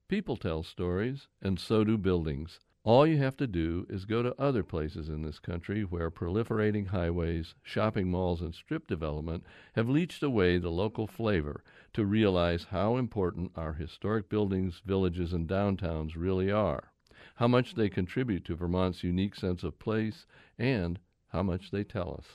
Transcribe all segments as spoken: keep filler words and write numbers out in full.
People tell stories, and so do buildings. All you have to do is go to other places in this country where proliferating highways, shopping malls, and strip development have leached away the local flavor to realize how important our historic buildings, villages, and downtowns really are, how much they contribute to Vermont's unique sense of place, and how much they tell us.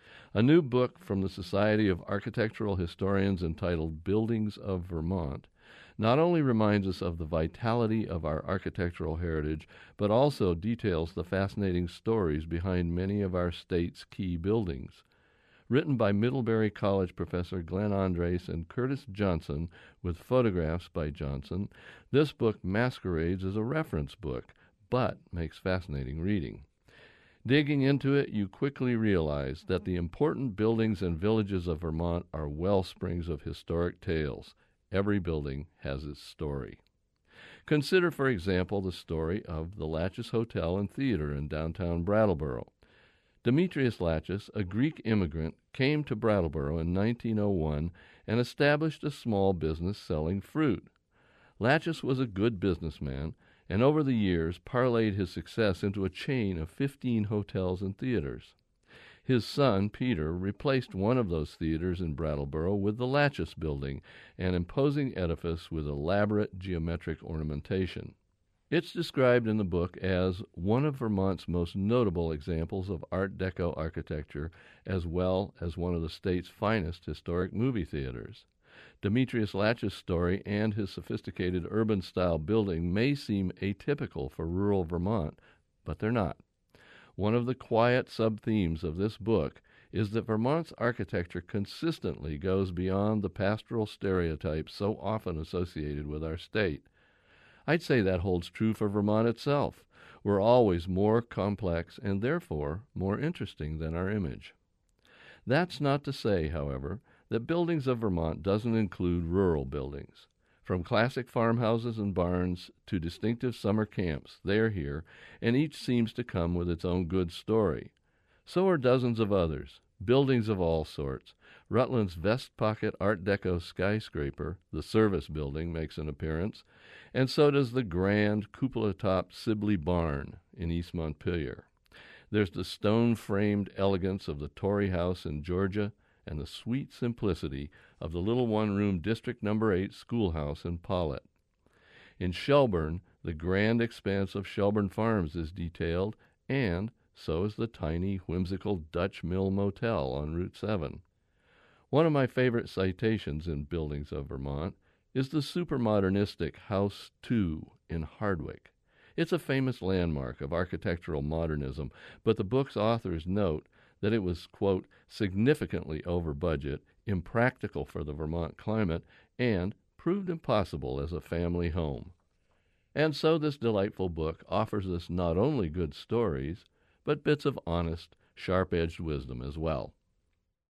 A new book from the Society of Architectural Historians entitled Buildings of Vermont not only reminds us of the vitality of our architectural heritage, but also details the fascinating stories behind many of our state's key buildings. Written by Middlebury College professor Glenn Andres and Curtis Johnson, with photographs by Johnson, this book masquerades as a reference book, but makes fascinating reading. Digging into it, you quickly realize that the important buildings and villages of Vermont are well springs of historic tales. Every building has its story. Consider, for example, the story of the Latches Hotel and Theater in downtown Brattleboro. Demetrius Latches, a Greek immigrant, came to Brattleboro in nineteen oh one and established a small business selling fruit. Latches was a good businessman, and over the years parlayed his success into a chain of fifteen hotels and theaters. His son, Peter, replaced one of those theaters in Brattleboro with the Latches Building, an imposing edifice with elaborate geometric ornamentation. It's described in the book as one of Vermont's most notable examples of Art Deco architecture, as well as one of the state's finest historic movie theaters. Demetrius Latches' story and his sophisticated urban-style building may seem atypical for rural Vermont, but they're not. One of the quiet sub-themes of this book is that Vermont's architecture consistently goes beyond the pastoral stereotypes so often associated with our state. I'd say that holds true for Vermont itself. We're always more complex and therefore more interesting than our image. That's not to say, however, that Buildings of Vermont doesn't include rural buildings. From classic farmhouses and barns to distinctive summer camps, they're here, and each seems to come with its own good story. So are dozens of others, buildings of all sorts. Rutland's Vest Pocket Art Deco skyscraper, the Service Building, makes an appearance, and so does the grand cupola-topped Sibley Barn in East Montpelier. There's the stone-framed elegance of the Torrey House in Georgia, and the sweet simplicity of the little one-room District Number eight schoolhouse in Pollitt. In Shelburne, the grand expanse of Shelburne Farms is detailed, and so is the tiny, whimsical Dutch Mill Motel on Route seven. One of my favorite citations in Buildings of Vermont is the supermodernistic House two in Hardwick. It's a famous landmark of architectural modernism, but the book's authors note that it was, quote, significantly over budget, impractical for the Vermont climate, and proved impossible as a family home. And so this delightful book offers us not only good stories, but bits of honest, sharp-edged wisdom as well.